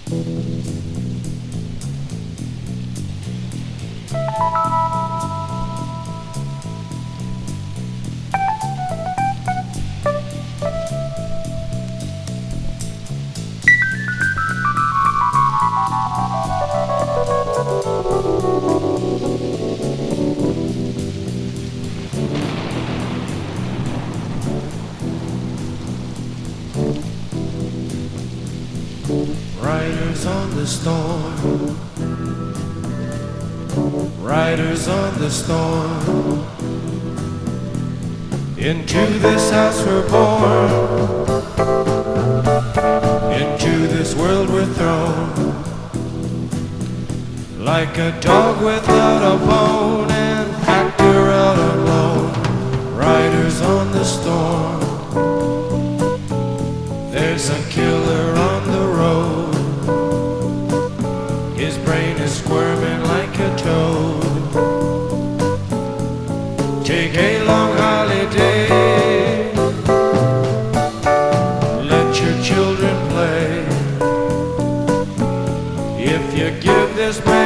Riders on the storm, riders on the storm. Into this house we're born, into this world we're thrown. Like a dog without a bone, an actor out alone. Riders on the storm, there's a killer on the road. His brain is squirming like a toad. Take a long holiday, let your children play. If you give this man